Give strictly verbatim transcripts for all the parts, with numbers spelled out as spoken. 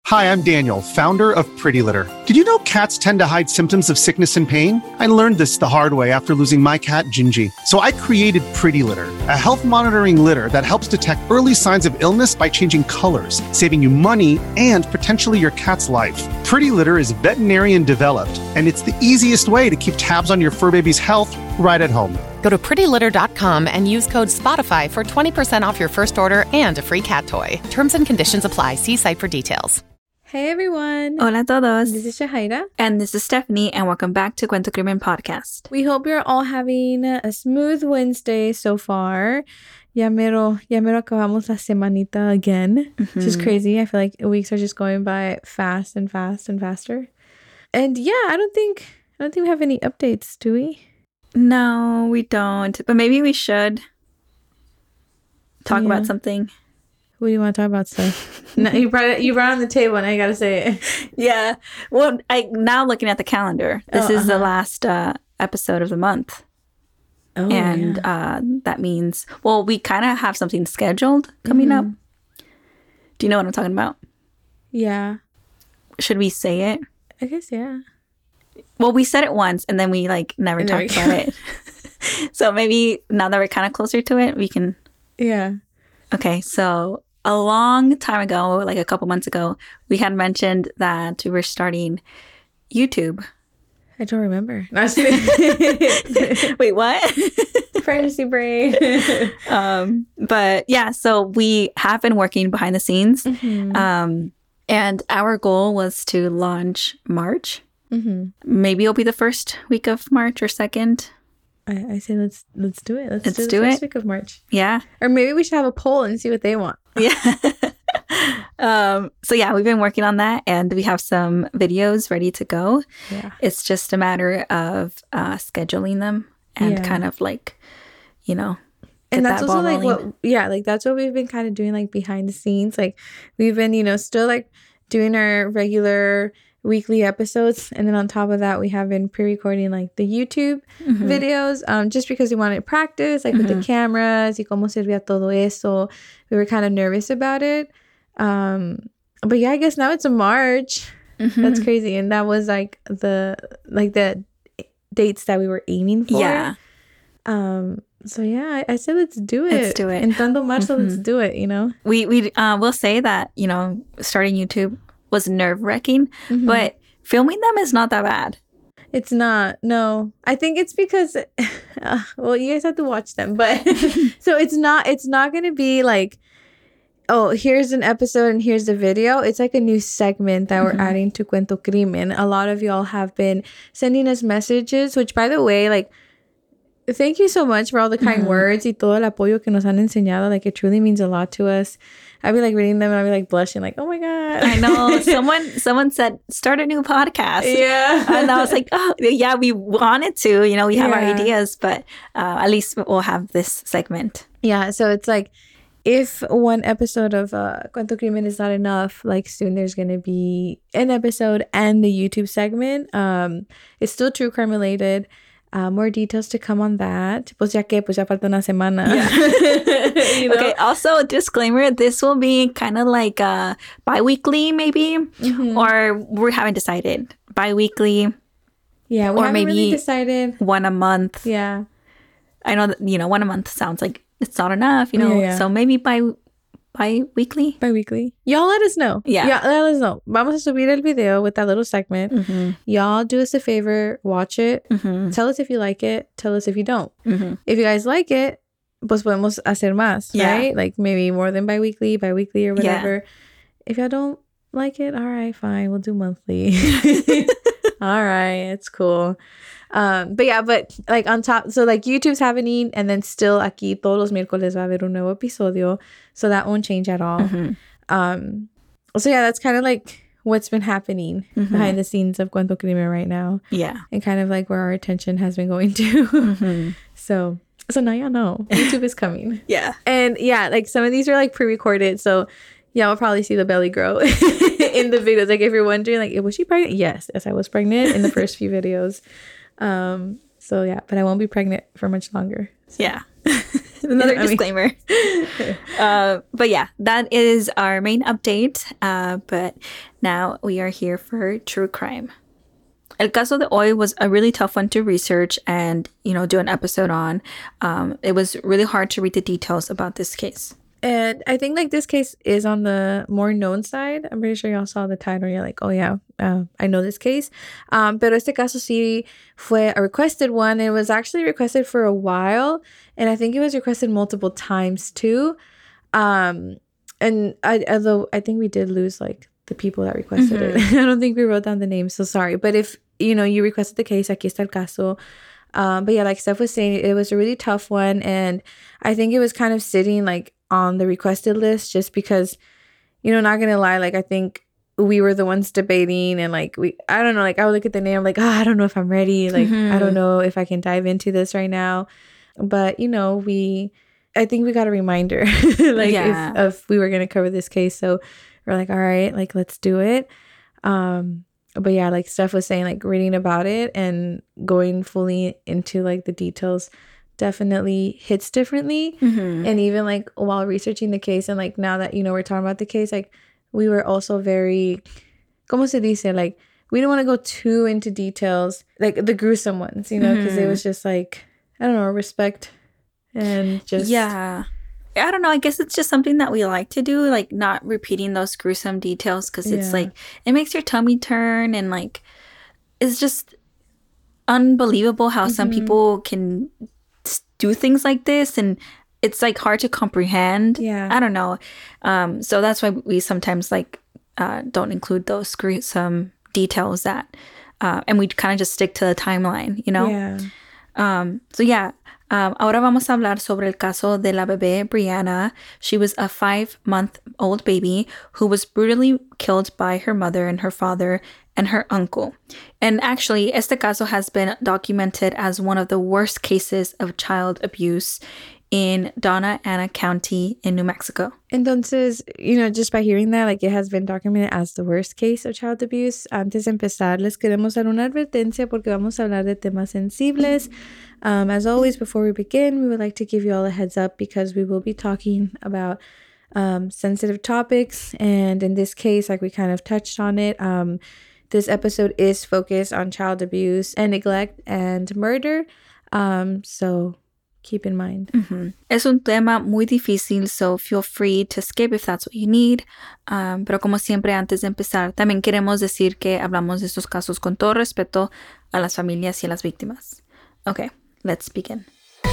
Hi, I'm Daniel, founder of Pretty Litter. Did you know cats tend to hide symptoms of sickness and pain? I learned this the hard way after losing my cat, Gingy. So I created Pretty Litter, a health monitoring litter that helps detect early signs of illness by changing colors, saving you money and potentially your cat's life. Pretty Litter is veterinarian developed, and it's the easiest way to keep tabs on your fur baby's health right at home. Go to pretty litter dot com and use code SPOTIFY for twenty percent off your first order and a free cat toy. Terms and conditions apply. See site for details. Hey everyone! Hola a todos! This is Shahaira. And this is Stephanie, and welcome back to Cuento Crimen Podcast. We hope you're all having a smooth Wednesday so far. Ya mero, ya mero acabamos la semanita again, mm-hmm. which is crazy. I feel like weeks are just going by fast and fast and faster. And yeah, I don't think, I don't think we have any updates, do we? No, we don't. But maybe we should talk yeah. about something. What do you want to talk about, stuff? No, you brought it. You brought it on the table, and I gotta say it. Yeah. Well, I now looking at the calendar. This oh, is uh-huh. the last uh, episode of the month, oh, and yeah. uh, that means well, we kind of have something scheduled coming mm-hmm. up. Do you know what I'm talking about? Yeah. Should we say it? I guess yeah. Well, we said it once, and then we like never and talked about it. So maybe now that we're kind of closer to it, we can. Yeah. Okay, so a long time ago, like a couple months ago, we had mentioned that we were starting YouTube. I don't remember. Wait, what? Pregnancy brain. um, but yeah, so we have been working behind the scenes. Mm-hmm. Um, and our goal was to launch March. Mm-hmm. Maybe it'll be the first week of March or second. I, I say let's let's do it. Let's, let's do, the do first it. Week of March. Yeah. Or maybe we should have a poll and see what they want. Yeah. um. So yeah, we've been working on that, and we have some videos ready to go. Yeah. It's just a matter of uh, scheduling them and yeah. kind of like, you know. And that's that also like rolling. what, yeah, like that's what we've been kind of doing, like behind the scenes. Like we've been, you know, still like doing our regular weekly episodes, and then on top of that we have been pre-recording like the YouTube mm-hmm. videos um just because we wanted to practice like mm-hmm. with the cameras y cómo servía todo eso. We were kind of nervous about it, um but yeah, I guess now it's a March. Mm-hmm. That's crazy. And that was like the like the dates that we were aiming for. Yeah. Um so yeah, I, I said let's do it. Let's do it. Entrando marzo, mm-hmm. let's do it, you know. We we uh will say that, you know, starting YouTube was nerve-wracking, mm-hmm. but filming them is not that bad. It's not. No, I think it's because uh, well, you guys have to watch them, but so it's not it's not gonna be like, oh, here's an episode and here's the video. It's like a new segment that mm-hmm. we're adding to Cuento Crimen. A lot of y'all have been sending us messages, which by the way, like, thank you so much for all the kind mm-hmm. words y todo el apoyo que nos han enseñado. Like, it truly means a lot to us. I'd be like reading them and I'd be like blushing, like, oh my God. I know. someone someone said, start a new podcast. Yeah. And I was like, oh, yeah, we wanted to. You know, we have yeah. our ideas, but uh, at least we'll have this segment. Yeah. So it's like, if one episode of uh, Cuento Crimen is not enough, like soon there's going to be an episode and the YouTube segment. Um, it's still true crime related. Uh, more details to come on that. Pues ya que, pues ya falta una semana. Yeah. You know? Okay, also a disclaimer, this will be kind of like uh, bi-weekly maybe, mm-hmm. or we haven't decided. Bi-weekly. Yeah, we or haven't maybe really decided. One a month. Yeah. I know that, you know, one a month sounds like it's not enough, you know, yeah, yeah. so maybe by bi-weekly. Bi-weekly. Y'all let us know. Yeah. Y'all let us know. Vamos a subir el video with that little segment. Mm-hmm. Y'all do us a favor. Watch it. Mm-hmm. Tell us if you like it. Tell us if you don't. Mm-hmm. If you guys like it, pues podemos hacer más, yeah. right? Like maybe more than bi-weekly, bi-weekly or whatever. Yeah. If y'all don't like it, all right, fine. We'll do monthly. All right. It's cool. Um, but yeah, but like on top, so like YouTube's happening, and then still aquí todos los miércoles va a haber un nuevo episodio, so that won't change at all. Mm-hmm. Um, so yeah, that's kind of like what's been happening mm-hmm. behind the scenes of Cuento Crimen right now. Yeah, and kind of like where our attention has been going to. Mm-hmm. So, so now y'all know YouTube is coming. Yeah, and yeah, like some of these are like pre-recorded, so yeah, we'll probably see the belly grow in the videos. Like if you're wondering, like, was she pregnant? Yes, yes, I was pregnant in the first few videos. Um, so yeah, but I won't be pregnant for much longer. So. Yeah. Another disclaimer. uh, but yeah, that is our main update. Uh, but now we are here for true crime. El caso de hoy was a really tough one to research and, you know, do an episode on. Um, it was really hard to read the details about this case. And I think like this case is on the more known side. I'm pretty sure y'all saw the title. You're like, oh yeah, uh, I know this case. Um, pero este caso sí fue a requested one. It was actually requested for a while. And I think it was requested multiple times too. Um, and I, although I think we did lose like the people that requested mm-hmm. it. I don't think we wrote down the names. So sorry. But if, you know, you requested the case, aquí está el caso. Um, but yeah, like Steph was saying, it was a really tough one. And I think it was kind of sitting like on the requested list just because, you know, not gonna lie, like I think we were the ones debating and like we I don't know, like I would look at the name like, oh, I don't know if I'm ready, like mm-hmm. I don't know if I can dive into this right now, but you know, we I think we got a reminder like yeah. if, if we were gonna cover this case, so we're like, all right, like let's do it. Um but yeah, like Steph was saying, like reading about it and going fully into like the details definitely hits differently. Mm-hmm. And even like while researching the case and like now that, you know, we're talking about the case, like we were also very, como se dice, like we didn't want to go too into details, like the gruesome ones, you know, because mm-hmm. it was just like, I don't know, respect and just. Yeah. I don't know. I guess it's just something that we like to do, like not repeating those gruesome details because it's yeah. like, it makes your tummy turn and like, it's just unbelievable how mm-hmm. some people can do things like this and it's like hard to comprehend. Yeah. I don't know. Um, so that's why we sometimes like uh, don't include those gruesome details that uh, and we kind of just stick to the timeline, you know? Yeah. Um, so yeah. Um, ahora vamos a hablar sobre el caso de la bebé Brianna. She was a five-month-old baby who was brutally killed by her mother and her father and her uncle. And actually, este caso has been documented as one of the worst cases of child abuse in Donna Ana County in New Mexico. Entonces, you know, just by hearing that, like it has been documented as the worst case of child abuse. Antes de empezar, les queremos dar una advertencia porque vamos a hablar de temas sensibles. Um, as always, before we begin, we would like to give you all a heads up because we will be talking about um, sensitive topics. And in this case, like we kind of touched on it, um, this episode is focused on child abuse and neglect and murder. Um, so keep in mind. Mm-hmm. Es un tema muy difícil, so feel free to skip if that's what you need. Um, pero como siempre, antes de empezar, también queremos decir que hablamos de estos casos con todo respeto a las familias y a las víctimas. Okay, let's begin.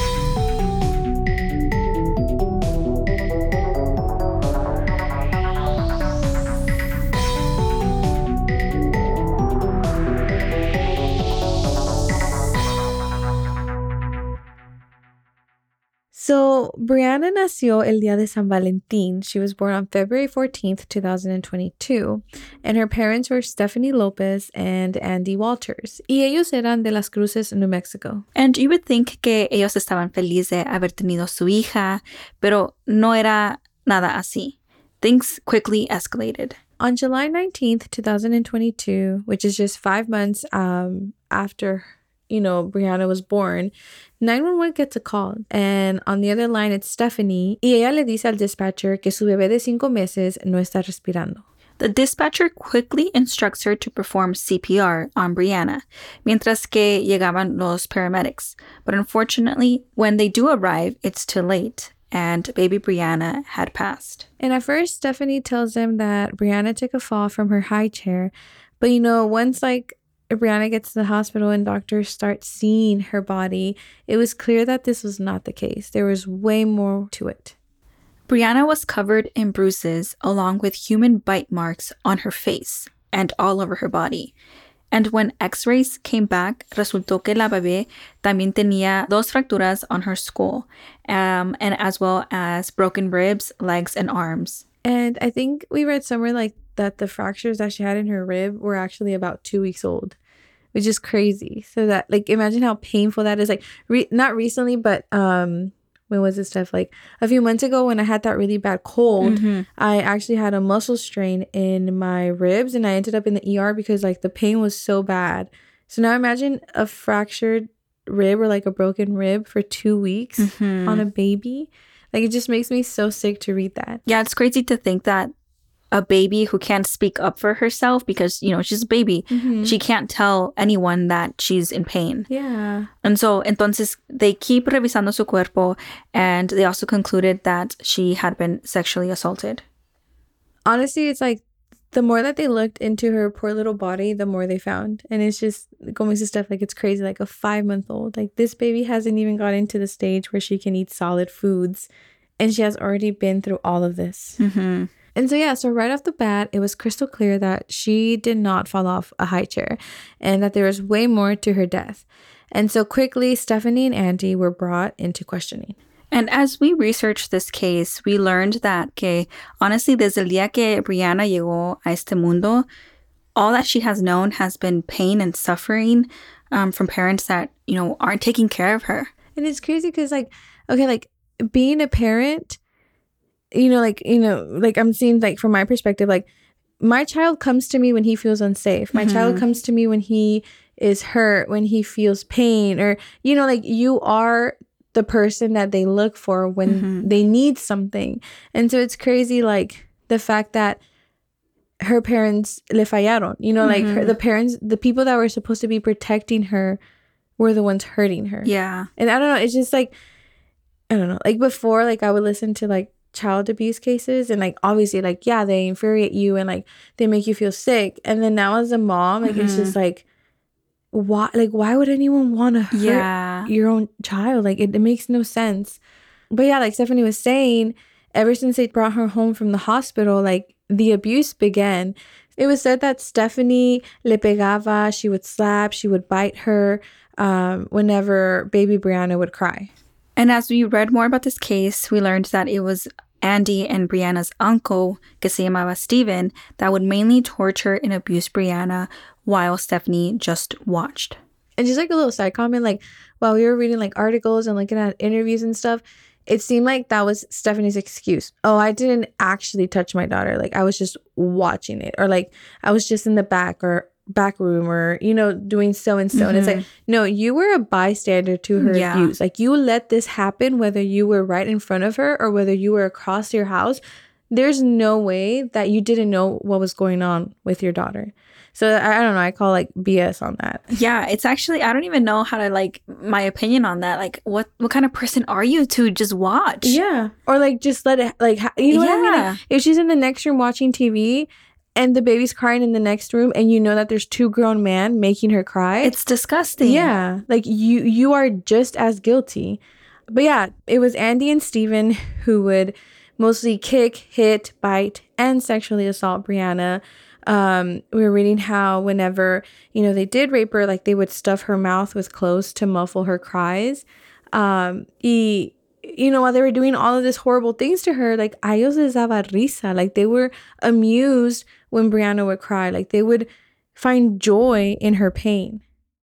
So, Brianna nació el día de San Valentín. She was born on February fourteenth, twenty twenty-two. And her parents were Stephanie Lopez and Andy Walters. Y ellos eran de Las Cruces, New Mexico. And you would think que ellos estaban felices de haber tenido su hija, pero no era nada así. Things quickly escalated. On July nineteenth, twenty twenty-two, which is just five months um, after you know, Brianna was born, nine one one gets a call. And on the other line, it's Stephanie. Y ella le dice al dispatcher que su bebé de cinco meses no está respirando. The dispatcher quickly instructs her to perform C P R on Brianna, mientras que llegaban los paramedics. But unfortunately, when they do arrive, it's too late, and baby Brianna had passed. And at first, Stephanie tells them that Brianna took a fall from her high chair. But, you know, once, like, Brianna gets to the hospital and doctors start seeing her body, it was clear that this was not the case. There was way more to it. Brianna was covered in bruises along with human bite marks on her face and all over her body. And when x-rays came back, resultó que la bebé también tenía dos fracturas on her skull, um, and as well as broken ribs, legs, and arms. And I think we read somewhere like that the fractures that she had in her rib were actually about two weeks old, which is crazy. So that, like, imagine how painful that is. Like, re- not recently, but um, when was this stuff? Like, a few months ago when I had that really bad cold, mm-hmm. I actually had a muscle strain in my ribs, and I ended up in the E R because, like, the pain was so bad. So now imagine a fractured rib or like a broken rib for two weeks Mm-hmm. on a baby. Like, it just makes me so sick to read that. Yeah, it's crazy to think that a baby who can't speak up for herself because, you know, she's a baby, Mm-hmm. she can't tell anyone that she's in pain. Yeah. And so, entonces, they keep revisando su cuerpo, and they also concluded that she had been sexually assaulted. Honestly, it's like the more that they looked into her poor little body, the more they found. And it's just, como dice stuff, like, it's crazy. Like, a five-month-old. Like, this baby hasn't even gotten to the stage where she can eat solid foods. And she has already been through all of this. Mm-hmm. And so, yeah, so right off the bat, it was crystal clear that she did not fall off a high chair and that there was way more to her death. And so quickly, Stephanie and Andy were brought into questioning. And as we researched this case, we learned that que, honestly, desde el día que Brianna llegó a este mundo, all that she has known has been pain and suffering um, from parents that, you know, aren't taking care of her. And it's crazy because, like, okay, like, being a parent, you know, like, you know, like, I'm seeing, like, from my perspective, like, my child comes to me when he feels unsafe. My Mm-hmm. child comes to me when he is hurt, when he feels pain, or, you know, like, you are the person that they look for when Mm-hmm. they need something. And so it's crazy, like, the fact that her parents le fallaron, you know, like, her, the parents, the people that were supposed to be protecting her were the ones hurting her. Yeah. And I don't know, it's just like, I don't know, like, before, like, I would listen to, like, child abuse cases, and, like, obviously, like, yeah, they infuriate you and, like, they make you feel sick. And then now as a mom, like, it's just like, why, like, why would anyone want to hurt Yeah. your own child? Like, it, it makes no sense. But yeah, like Stephanie was saying, ever since they brought her home from the hospital, like, the abuse began. It was said that Stephanie le pegaba, she would slap, she would bite her um, whenever baby Brianna would cry. And as we read more about this case, we learned that it was Andy and Brianna's uncle, que se llamaba Steven, that would mainly torture and abuse Brianna while Stephanie just watched. And just like a little side comment, like, while we were reading like articles and looking at interviews and stuff, it seemed like that was Stephanie's excuse. Oh, I didn't actually touch my daughter. Like, I was just watching it. Or like, I was just in the back or back room or, you know, doing so and so. Mm-hmm. And it's like, no, you were a bystander to her Yeah. abuse. Like, you let this happen, whether you were right in front of her or whether you were across your house. There's no way that you didn't know what was going on with your daughter. So I, I don't know. I call like B S on that. Yeah, it's actually, I don't even know how to like my opinion on that. Like, what what kind of person are you to just watch? Yeah. Or like just let it, like, ha- you know what I mean? Yeah. Like, if she's in the next room watching T V and the baby's crying in the next room and you know that there's two grown men making her cry. It's disgusting. Yeah. Like, you, you are just as guilty. But yeah, it was Andy and Steven who would mostly kick, hit, bite, and sexually assault Brianna. Um, we were reading how whenever, you know, they did rape her, like, they would stuff her mouth with clothes to muffle her cries. Um, y, you know, while they were doing all of these horrible things to her, like, a ellos les daba risa. Like, they were amused when Brianna would cry. Like, they would find joy in her pain.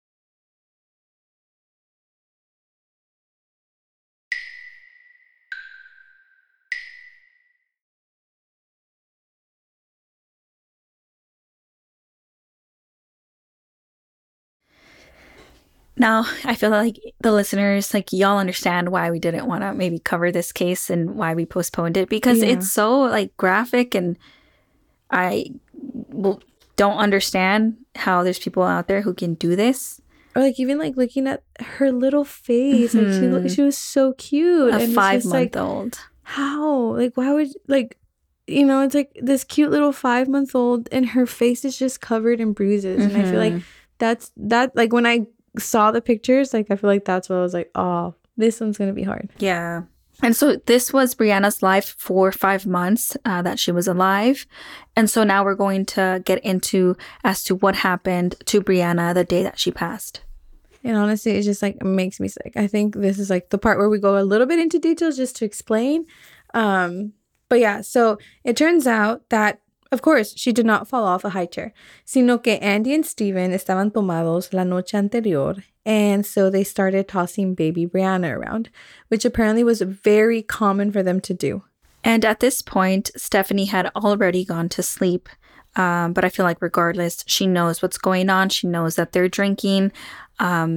Now, I feel like the listeners, like, y'all understand why we didn't want to maybe cover this case and why we postponed it, because Yeah. it's so, like, graphic, and I well, don't understand how there's people out there who can do this. Or like, even like looking at her little face, like, she looked, she was so cute. A and it's just, like, five-month-old. how? Like, why would, like, you know, it's like this cute little five month old and her face is just covered in bruises. And I feel like that's that, like, when I saw the pictures, like, I feel like that's what I was like, oh, this one's gonna be hard. Yeah. And so this was Brianna's life for five months uh, that she was alive. And so now we're going to get into as to what happened to Brianna the day that she passed. And honestly, it just like makes me sick. I think this is like the part where we go a little bit into details just to explain. Um, but yeah, so it turns out that, of course, she did not fall off a high chair, sino que Andy and Steven estaban tomados la noche anterior. And so they started tossing baby Brianna around, which apparently was very common for them to do. And at this point, Stephanie had already gone to sleep. Um, but I feel like regardless, she knows what's going on. She knows that they're drinking. Um,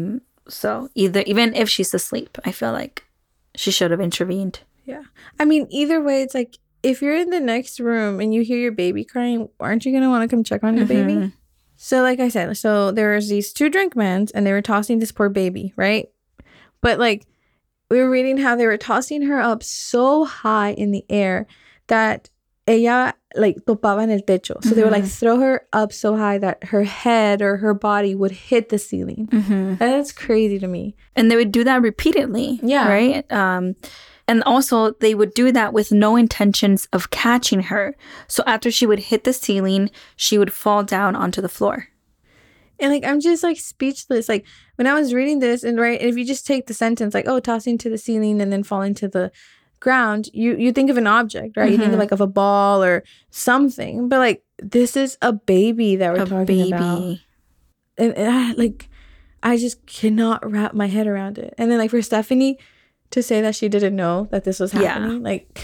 So either even if she's asleep, I feel like she should have intervened. Yeah. I mean, either way, it's like if you're in the next room and you hear your baby crying, aren't you going to want to come check on your mm-hmm. baby? So like I said, so there was these two drunk men and they were tossing this poor baby, right? But like we were reading how they were tossing her up so high in the air that ella like topaba en el techo. So mm-hmm. they would like throw her up so high that her head or her body would hit the ceiling. Mm-hmm. And that's crazy to me. And they would do that repeatedly. Yeah. Right? Um, and also they would do that with no intentions of catching her. So after she would hit the ceiling, she would fall down onto the floor. And like, I'm just like speechless. Like when I was reading this and right, if you just take the sentence like, oh, tossing to the ceiling and then falling to the ground, you you think of an object, right? Mm-hmm. You think of like of a ball or something, but like this is a baby that we're a talking baby. about, and, and I like I just cannot wrap my head around it. And then like for Stephanie to say that she didn't know that this was happening, yeah. like.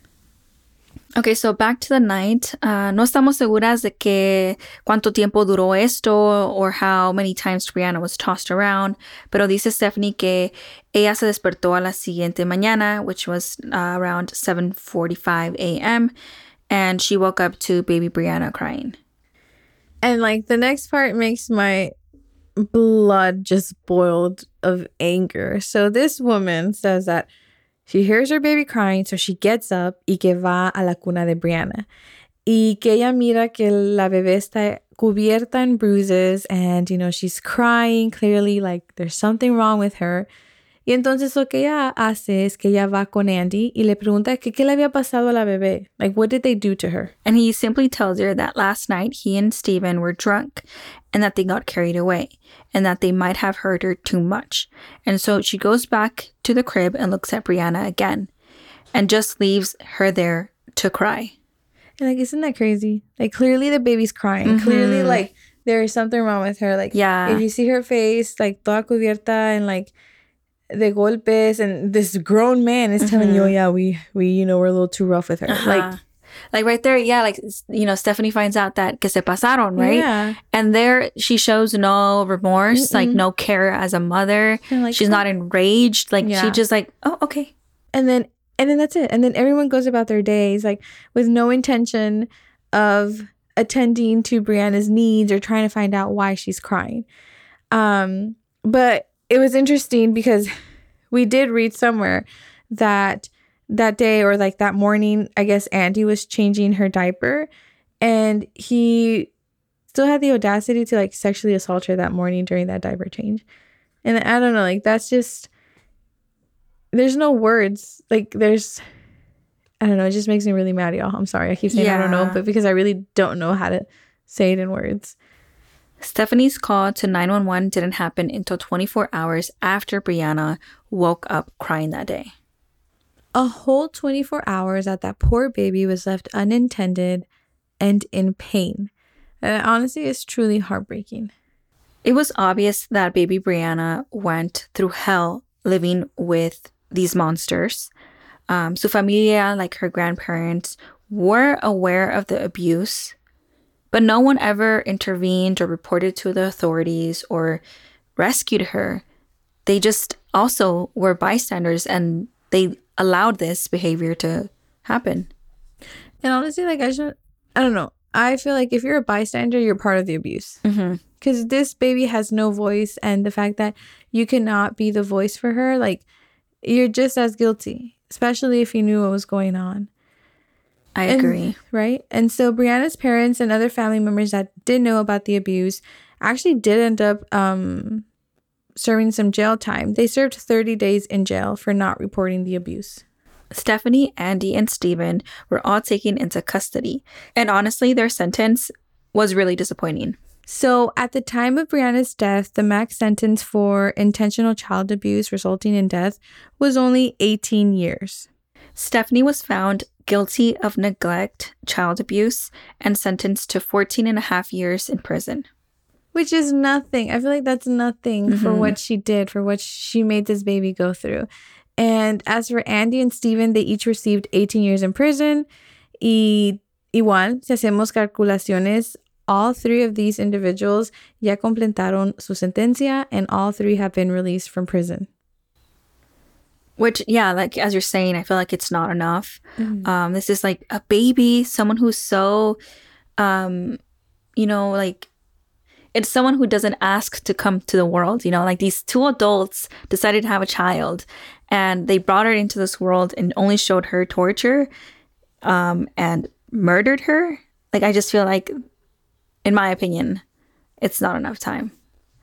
Okay, so back to the night. Uh, no estamos seguras de que cuánto tiempo duró esto or how many times Brianna was tossed around. Pero dice Stephanie que ella se despertó a la siguiente mañana, which was uh, around seven forty-five a.m. And she woke up to baby Brianna crying. And like the next part makes my blood just boiled of anger. So this woman says that she hears her baby crying, so she gets up y que va a la cuna de Brianna. Y que ella mira que la bebé está cubierta en bruises and, you know, she's crying clearly like there's something wrong with her. Y entonces lo que ella hace es que ella va con Andy y le pregunta que qué le había pasado a la bebé. Like, what did they do to her? And he simply tells her that last night he and Steven were drunk and that they got carried away and that they might have hurt her too much. And so she goes back to the crib and looks at Brianna again and just leaves her there to cry. And like, isn't that crazy? Like, clearly the baby's crying. Mm-hmm. Clearly, like, there is something wrong with her. Like, yeah. If you see her face, like, toda cubierta and like, de golpes, and this grown man is mm-hmm. telling you, oh, yeah, we, we, you know, we're a little too rough with her. Uh-huh. Like, like right there, yeah, like, you know, Stephanie finds out that que se pasaron, right? Yeah. And there she shows no remorse, Mm-mm. like no care as a mother. Like, she's oh. not enraged. Like, yeah. she just like, oh, okay. And then, and then that's it. And then everyone goes about their days, like, with no intention of attending to Brianna's needs or trying to find out why she's crying. Um, but it was interesting because we did read somewhere that that day or like that morning, I guess Andy was changing her diaper and he still had the audacity to like sexually assault her that morning during that diaper change. And I don't know, like that's just, there's no words. Like there's, I don't know, it just makes me really mad, y'all. I'm sorry. I keep saying yeah. I don't know, but because I really don't know how to say it in words. Stephanie's call to nine one one didn't happen until twenty-four hours after Brianna woke up crying that day. A whole twenty-four hours that that poor baby was left unattended and in pain. And honestly, it's truly heartbreaking. It was obvious that baby Brianna went through hell living with these monsters. Um, su familia, like her grandparents, were aware of the abuse, but no one ever intervened or reported to the authorities or rescued her. They just also were bystanders and they allowed this behavior to happen. And honestly, like, I should, I don't know. I feel like if you're a bystander, you're part of the abuse. Mm-hmm. Because this baby has no voice, and the fact that you cannot be the voice for her, like, you're just as guilty, especially if you knew what was going on. I and, agree. Right? And so Brianna's parents and other family members that did know about the abuse actually did end up um, serving some jail time. They served thirty days in jail for not reporting the abuse. Stephanie, Andy, and Steven were all taken into custody. And honestly, their sentence was really disappointing. So at the time of Brianna's death, the max sentence for intentional child abuse resulting in death was only eighteen years. Stephanie was found guilty of neglect, child abuse, and sentenced to fourteen and a half years in prison. Which is nothing. I feel like that's nothing mm-hmm. for what she did, for what she made this baby go through. And as for Andy and Steven, they each received eighteen years in prison. Y igual, si hacemos calculaciones, all three of these individuals ya completaron su sentencia, and all three have been released from prison. Which, yeah, like as you're saying, I feel like it's not enough. Mm-hmm. Um, this is like a baby, someone who's so, um, you know, like, it's someone who doesn't ask to come to the world, you know, like these two adults decided to have a child and they brought her into this world and only showed her torture um, and murdered her. Like, I just feel like, in my opinion, it's not enough time.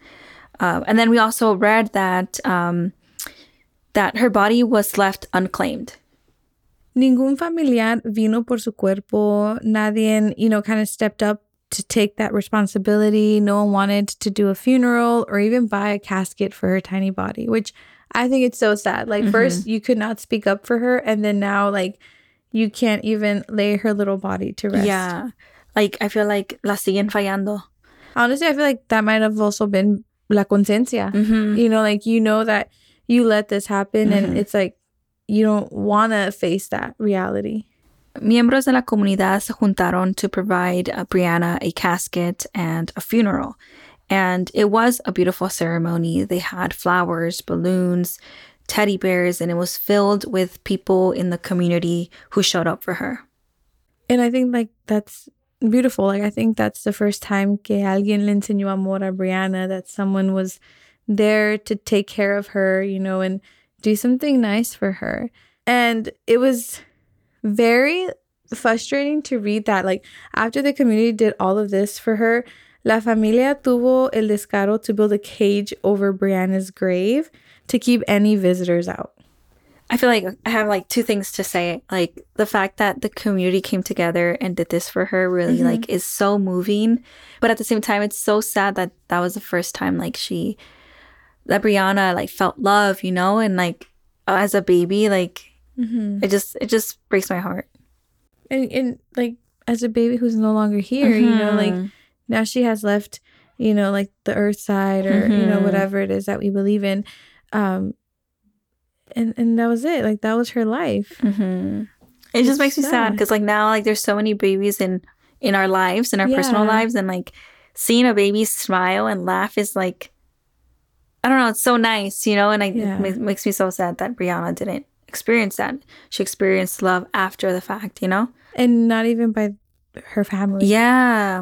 Uh, and then we also read that um, that her body was left unclaimed. Ningún familiar vino por su cuerpo. Nadie, you know, kind of stepped up to take that responsibility. No one wanted to do a funeral or even buy a casket for her tiny body, which I think it's so sad. Like, mm-hmm. first, you could not speak up for her, and then now, like, you can't even lay her little body to rest. Yeah. Like, I feel like la siguen fallando. Honestly, I feel like that might have also been la conciencia. Mm-hmm. You know, like, you know that you let this happen, mm-hmm. and it's like, you don't want to face that reality. Miembros de la comunidad se juntaron to provide uh, Brianna a casket and a funeral. And it was a beautiful ceremony. They had flowers, balloons, teddy bears, and it was filled with people in the community who showed up for her. And I think, like, that's beautiful. Like, I think that's the first time que alguien le enseñó amor a Brianna, that someone was there to take care of her, you know, and do something nice for her. And it was very frustrating to read that, like, after the community did all of this for her, la familia tuvo el descaro to build a cage over Brianna's grave to keep any visitors out. I feel like I have like two things to say. Like, the fact that the community came together and did this for her really mm-hmm. like is so moving. But at the same time, it's so sad that that was the first time like she, that Brianna like felt love, you know, and like as a baby, like mm-hmm. it just it just breaks my heart. And and like as a baby who's no longer here, mm-hmm. you know, like now she has left, you know, like the earth side or mm-hmm. you know whatever it is that we believe in. Um, And and that was it. Like, that was her life. Mm-hmm. It just it's makes sad. me sad because, like, now, like, there's so many babies in, in our lives, in our yeah. personal lives. And, like, seeing a baby smile and laugh is, like, I don't know. It's so nice, you know? And like, yeah. it makes me so sad that Brianna didn't experience that. She experienced love after the fact, you know? And not even by her family. Yeah.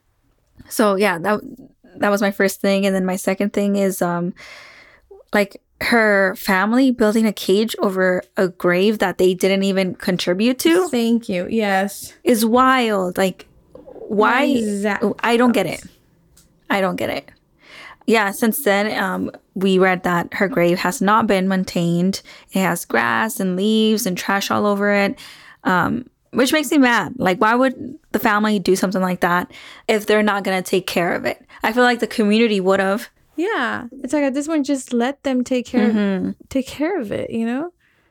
So, yeah, that that was my first thing. And then my second thing is, um, like, her family building a cage over a grave that they didn't even contribute to. Thank you. Yes. Is wild. Like, why? Exactly. I don't get it. I don't get it. Yeah, since then, um, we read that her grave has not been maintained. It has grass and leaves and trash all over it, um, which makes me mad. Like, why would the family do something like that if they're not going to take care of it? I feel like the community would have. Yeah, it's like at this point, just let them take care mm-hmm. of, take care of it. You know,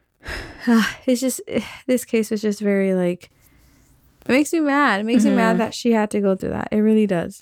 it's just this case was just very like it makes me mad. It makes mm-hmm. me mad that she had to go through that. It really does.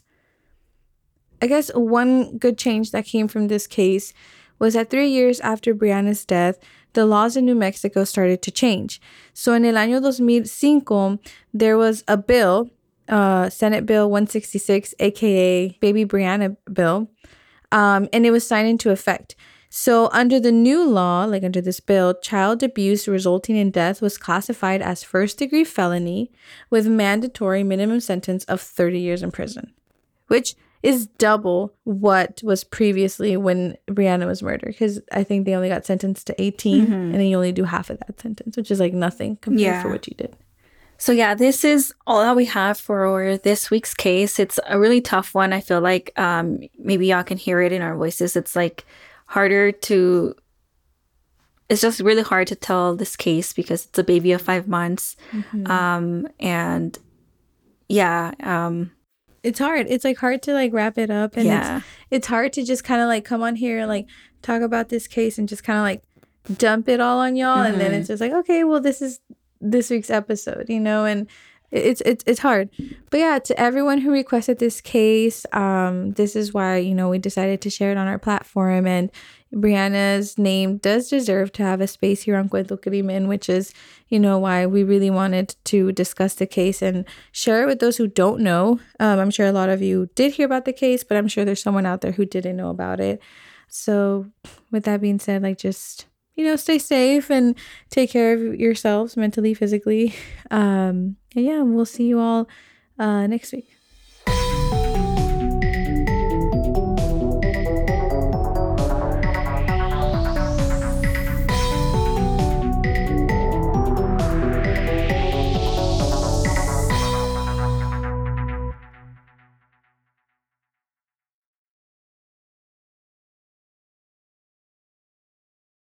I guess one good change that came from this case was that three years after Brianna's death, the laws in New Mexico started to change. So en el año dos mil cinco, there was a bill, uh, Senate Bill one sixty-six, aka Baby Brianna Bill. Um, and it was signed into effect. So under the new law, like under this bill, child abuse resulting in death was classified as first-degree felony with mandatory minimum sentence of thirty years in prison, which is double what was previously when Brianna was murdered. Because I think they only got sentenced to eighteen, mm-hmm. and then you only do half of that sentence, which is like nothing compared yeah. for what you did. So yeah, this is all that we have for this week's case. It's a really tough one. I feel like um, maybe y'all can hear it in our voices. It's like harder to, it's just really hard to tell this case because it's a baby of five months. Mm-hmm. Um, and yeah. Um, it's hard. It's like hard to like wrap it up. And yeah. it's, it's hard to just kind of like come on here and like talk about this case and just kind of like dump it all on y'all. Mm-hmm. And then it's just like, okay, well, this is this week's episode, you know, and it's it's it's hard. But yeah, to everyone who requested this case, um, this is why, you know, we decided to share it on our platform. And Brianna's name does deserve to have a space here on Cuento Crimen, which is, you know, why we really wanted to discuss the case and share it with those who don't know. Um, I'm sure a lot of you did hear about the case, but I'm sure there's someone out there who didn't know about it. So with that being said, like, just, you know, stay safe and take care of yourselves mentally, physically. Um, and yeah, we'll see you all uh, next week.